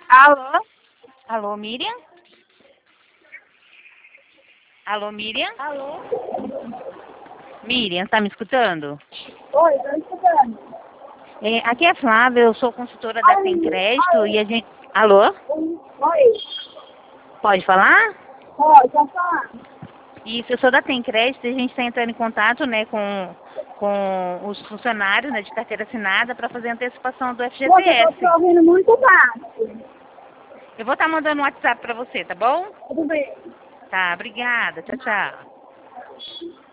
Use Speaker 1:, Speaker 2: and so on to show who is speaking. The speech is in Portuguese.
Speaker 1: Alô?
Speaker 2: Alô, Miriam? Alô, Miriam?
Speaker 1: Alô?
Speaker 2: Miriam, está me escutando?
Speaker 1: Oi, tô escutando.
Speaker 2: Aqui é a Flávia, eu sou consultora da Tem Crédito e a gente... Alô?
Speaker 1: Oi,
Speaker 2: Pode falar?
Speaker 1: tá falando.
Speaker 2: Isso, eu sou da Tem Crédito e a gente está entrando em contato, né, com os funcionários, né, de carteira assinada para fazer a antecipação do
Speaker 1: Moça, eu tô te
Speaker 2: FGTS.
Speaker 1: ouvindo muito baixo.
Speaker 2: Eu vou estar mandando um WhatsApp para você, tá bom?
Speaker 1: Tudo bem.
Speaker 2: Tá, obrigada. Tchau, tchau.